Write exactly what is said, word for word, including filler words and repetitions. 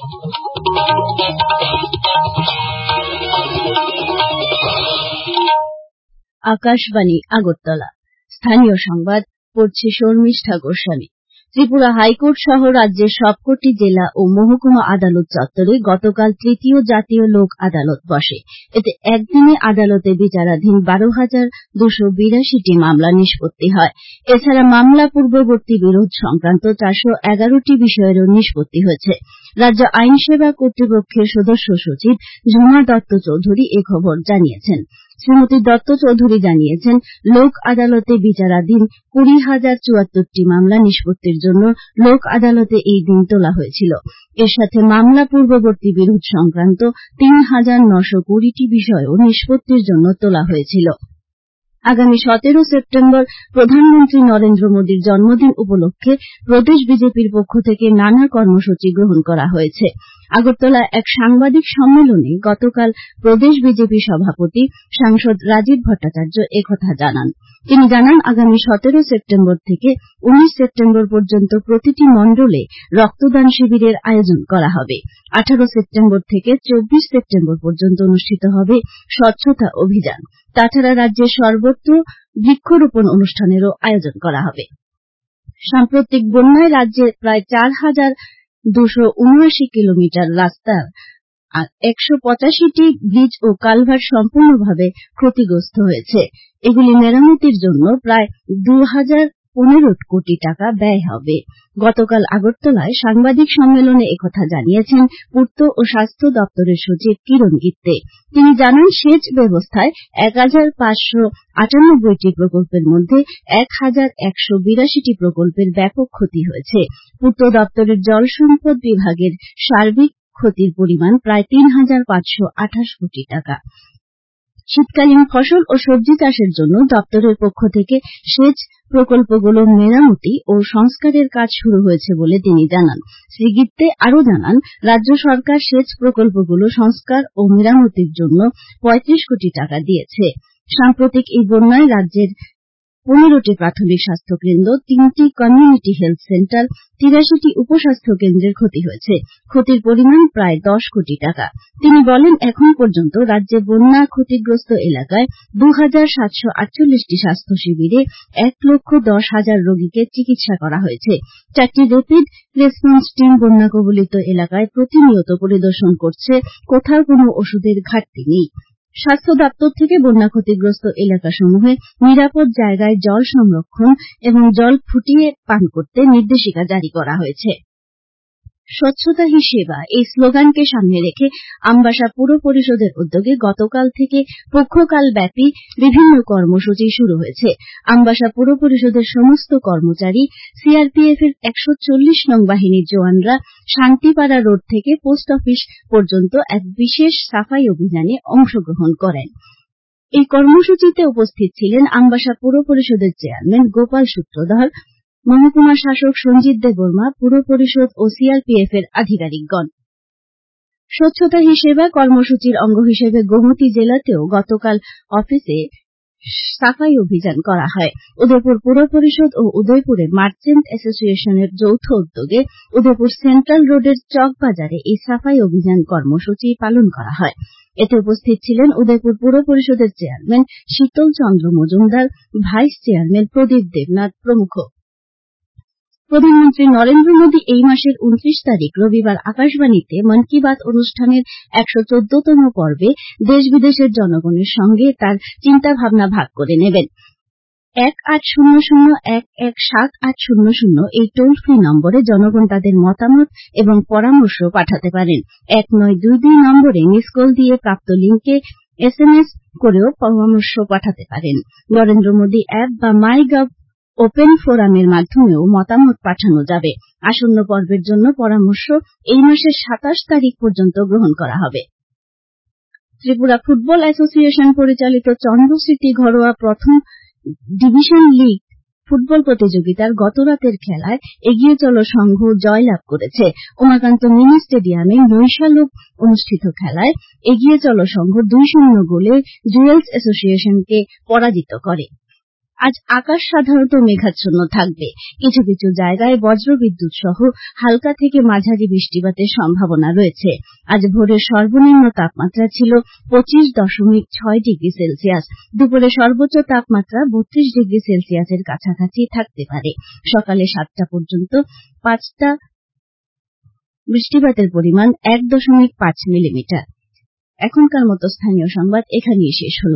আকাশবাণী আগরতলা। স্থানীয় সংবাদ পড়ছে শর্মিষ্ঠা গোস্বামী। ত্রিপুরা হাইকোর্ট সহ রাজ্যের সবকটি জেলা ও মহকুমা আদালত চত্বরে গতকাল তৃতীয় জাতীয় লোক আদালত বসে। এতে একদিনে আদালতে বিচারাধীন বারো হাজার দুশো বিরাশিটি মামলা নিষ্পত্তি হয়। এছাড়া মামলা পূর্ববর্তী বিরোধ সংক্রান্ত চারশো এগারোটি বিষয়েরও নিষ্পত্তি হয়েছে। রাজ্য আইন সেবা কর্তৃপক্ষের সদস্য সচিব ঝুমা দত্ত চৌধুরী এ খবর জানিয়েছেন। শ্রীমতী দত্ত চৌধুরী জানিয়েছেন, লোক আদালতে বিচারাধীন কুড়ি হাজার চুয়াত্তরটি মামলা নিষ্পত্তির জন্য লোক আদালতে এই দিন তোলা হয়েছিল। এর সাথে মামলা পূর্ববর্তী বিরোধ সংক্রান্ত তিন হাজার নশো কুড়িটি বিষয়ও নিষ্পত্তির জন্য তোলা হয়েছিল। আগামী সতেরো সেপ্টেম্বর প্রধানমন্ত্রী নরেন্দ্র মোদীর জন্মদিন উপলক্ষে প্রদেশ বিজেপির পক্ষ থেকে নানা কর্মসূচি গ্রহণ করা হয়েছে। আগরতলায় এক সাংবাদিক সম্মেলনে গতকাল প্রদেশ বিজেপি সভাপতি সাংসদ রাজীব ভট্টাচার্য একথা জানান। তিনি জানান, আগামী সতেরো সেপ্টেম্বর থেকে উনিশ সেপ্টেম্বর পর্যন্ত প্রতিটি মণ্ডলে রক্তদান শিবিরের আয়োজন করা হবে। আঠারো সেপ্টেম্বর থেকে চব্বিশ সেপ্টেম্বর পর্যন্ত অনুষ্ঠিত হবে স্বচ্ছতা অভিযান। তাছাড়া রাজ্যের সর্বত্র বৃক্ষরোপণ অনুষ্ঠানেরও আয়োজন করা হবে। সাম্প্রতিক বন্যায় রাজ্যে প্রায় চার হাজার দুশো উনআশি কিলোমিটার রাস্তার আর একশো পঁচাশিটি ব্রিজ ও কালভার্ট সম্পূর্ণভাবে ক্ষতিগ্রস্ত হয়েছে। এগুলি মেরামতির জন্য প্রায় দু হাজার পনেরো কোটি টাকা ব্যয় হবে। গতকাল আগরতলায় সাংবাদিক সম্মেলনে একথা জানিয়েছেন পূর্ত ও স্বাস্থ্য দপ্তরের সচিব কিরণ গিত্তে। তিনি জানান, সেচ ব্যবস্থায় এক হাজার পাঁচশো আটানব্বইটি প্রকল্পের মধ্যে এক হাজার একশো বিরাশিটি প্রকল্পের ব্যাপক ক্ষতি হয়েছে। পূর্ত দপ্তরের জল সম্পদ বিভাগের সার্বিক ক্ষতির পরিমাণ প্রায় তিন হাজার পাঁচশো আঠাশ কোটি টাকা। শীতকালীন ফসল ও সবজি চাষের জন্য দপ্তরের পক্ষ থেকে সেচ প্রকল্পগুলো মেরামতি ও সংস্কারের কাজ শুরু হয়েছে বলে তিনি জানান। শ্রী গিত্তে আরও জানান, রাজ্য সরকার সেচ প্রকল্পগুলো সংস্কার ও মেরামতির জন্য পঁয়ত্রিশ কোটি টাকা দিয়েছে। সাম্প্রতিক এই বন্যায় রাজ্যের পনেরোটি প্রাথমিক স্বাস্থ্য কেন্দ্র, তিনটি কমিউনিটি হেলথ সেন্টার, তিরাশিটি উপস্বাস্থ্য কেন্দ্রের ক্ষতি হয়েছে। ক্ষতির পরিমাণ প্রায় দশ কোটি টাকা। তিনি বলেন, এখন পর্যন্ত রাজ্যে বন্যা ক্ষতিগ্রস্ত এলাকায় দু হাজার সাতশো আটচল্লিশটি স্বাস্থ্য শিবিরে এক লক্ষ দশ হাজার রোগীকে চিকিৎসা করা হয়েছে। চারটি র্যাপিড রেসপন্স টিম বন্যা কবলিত এলাকায় প্রতিনিয়ত পরিদর্শন করছে। কোথাও কোনো ওষুধের ঘাটতি নেই। স্বাস্থ্য দপ্তর থেকে বন্যা ক্ষতিগ্রস্ত এলাকাসমূহে নিরাপদ জায়গায় জল সংরক্ষণ এবং জল ফুটিয়ে পান করতে নির্দেশিকা জারি করা হয়েছে। স্বচ্ছতা হি সেবা এই স্লোগানকে সামনে রেখে আমবাসা পুর পরিষদের উদ্যোগে গতকাল থেকে পক্ষকালব্যাপী বিভিন্ন কর্মসূচি শুরু হয়েছে। আমবাসা পুর পরিষদের সমস্ত কর্মচারী, সিআরপিএফ এর একশো চল্লিশ নং বাহিনীর জওয়ানরা শান্তিপাড়া রোড থেকে পোস্ট অফিস পর্যন্ত এক বিশেষ সাফাই অভিযানে অংশগ্রহণ করেন। এই কর্মসূচিতে উপস্থিত ছিলেন আমবাসা পুর পরিষদের চেয়ারম্যান গোপাল সূত্রধর, মহকুমা শাসক সঞ্জিত দেববর্মা, পুর পরিষদ ও সিআরপিএফ এর আধিকারিকগণ। স্বচ্ছতা হি সেবা কর্মসূচির অঙ্গ হিসেবে গোমতী জেলাতেও গতকাল অফিসে সাফাই অভিযান করা হয়। উদয়পুর পুর পরিষদ ও উদয়পুরে মার্চেন্ট অ্যাসোসিয়েশনের যৌথ উদ্যোগে উদয়পুর সেন্ট্রাল রোডের চক বাজারে এই সাফাই অভিযান কর্মসূচি পালন করা হয়। এতে উপস্থিত ছিলেন উদয়পুর পুর পরিষদের chairman Sheetal Chandra Majumdar, vice chairman Pradip Debnath প্রমুখ। প্রধানমন্ত্রী নরেন্দ্র মোদী এই মাসের উনত্রিশ তারিখ রবিবার আকাশবাণীতে মন কি বাত অনুষ্ঠানের একশো চোদ্দতম পর্বে দেশ বিদেশের জনগণের সঙ্গে তার চিন্তাভাবনা ভাগ করে নেবেন। এক আট শূন্য শূন্য এক এক সাত আট শূন্য শূন্য এই টোল ফ্রি নম্বরে জনগণ তাদের মতামত এবং পরামর্শ পাঠাতে পারেন। এক নয় দুই দুই নম্বরে মিস কল দিয়ে প্রাপ্ত লিঙ্কে এস এম এস করেও পরামর্শ পাঠাতে পারেন। নরেন্দ্র মোদী অ্যাপ বা মাই গভ ওপেন ফোরামের মাধ্যমেও মতামত পাঠানো যাবে। আসন্ন পর্বের জন্য পরামর্শ এই মাসের সাতাশ তারিখ পর্যন্ত গ্রহণ করা হবে। ত্রিপুরা ফুটবল অ্যাসোসিয়েশন পরিচালিত চন্দ্রস্মৃতি ঘরোয়া প্রথম ডিভিশন লীগ ফুটবল প্রতিযোগিতার গতরাতের খেলায় এগিয়ে চলো সংঘ জয়লাভ করেছে। উমাকান্ত মিনি স্টেডিয়ামে নৈশালুক অনুষ্ঠিত খেলায় এগিয়ে চলো সংঘ দুই শূন্য গোলে জুয়েলস অ্যাসোসিয়েশনকে পরাজিত করে। আজ আকাশ সাধারণত মেঘাচ্ছন্ন থাকবে। কিছু কিছু জায়গায় বজ্রবিদ্যুৎ সহ হালকা থেকে মাঝারি বৃষ্টিপাতের সম্ভাবনা রয়েছে। আজ ভোরের সর্বনিম্ন তাপমাত্রা ছিল পঁচিশ দশমিক ছয় ডিগ্রি সেলসিয়াস। দুপুরে সর্বোচ্চ তাপমাত্রা বত্রিশ ডিগ্রি সেলসিয়াসের কাছাকাছি থাকতে পারে। সকালে সাতটা পর্যন্ত পাঁচটা বৃষ্টিপাতের পরিমাণ এক দশমিক পাঁচ মিলিমিটার। এখনকার মতো স্থানীয় সংবাদ এখানেই শেষ হল।